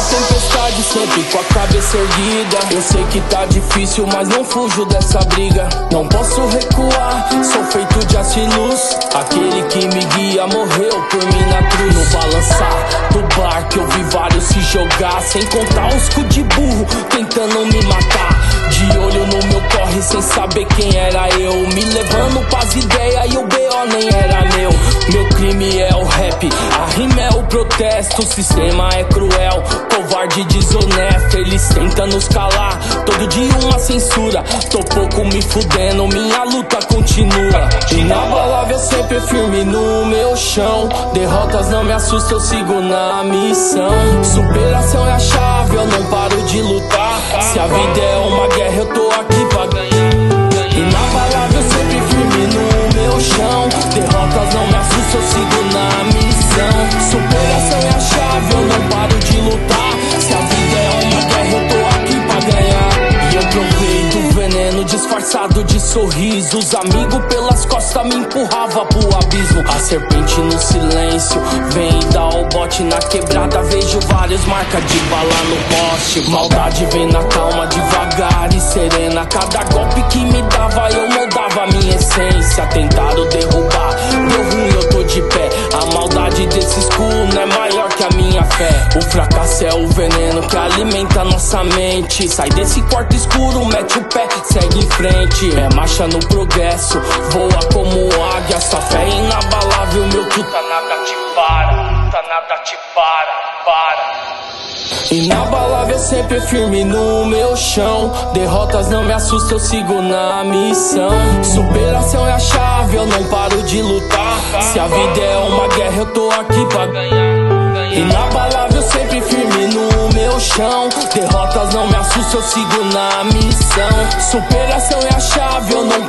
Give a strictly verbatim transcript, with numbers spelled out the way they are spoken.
tempestade, sempre com a cabeça erguida. Eu sei que tá difícil, mas não fujo dessa briga. Não posso recuar, sou feito de aço e luz. Aquele que me guia morreu por mim na cruz. No balançar do barco eu vi vários se jogar, sem contar uns cu de burro tentando me matar. De olho no meu corre sem saber quem era eu, me levando pras ideias e o B O nem era meu. Meu crime é o rap, a rima é o protesto. O sistema é cruel, covarde e desonesto. Eles tentam nos calar, todo dia uma censura. Tô pouco me fudendo, minha luta continua. Inabalável, sempre firme no meu chão. Derrotas não me assustam, eu sigo na missão. Superação é a chave, eu não paro de lutar. Se a vida é uma guerra, eu tô aqui pra ganhar. Inabalável, sempre firme no meu chão. Derrotas não me assustam, eu sigo na missão. Superação é a chave, eu não paro de lutar. Se a vida é uma guerra, eu tô aqui pra ganhar. E eu provei do veneno disfarçado de sorriso. Os amigos pelas costas me empurrava pro abismo. A serpente no silêncio vem dar o bote na quebrada. Vejo vários marcas de bala no poste. Maldade vem na calma, devagar e serena. Cada golpe que me dava eu moldava minha essência. Tentaram derrubar, deu ruim, eu tô de pé. A maldade desse escudo é maior que a minha fé. O fracasso é o veneno que alimenta nossa mente. Sai desse quarto escuro, mete o pé, segue em frente. É marcha no progresso, voa como águia. Sua fé é inabalável, meu tu tá nada te para. Tá nada te para, para. Inabalável, sempre firme no meu chão. Derrotas não me assustam, eu sigo na missão. Superação é a chave, eu não paro de lutar. Se a vida é uma guerra, eu tô aqui pra ganhar. Inabalável, sempre firme no meu chão. Derrotas não me assustam, eu sigo na missão. Superação é a chave, eu não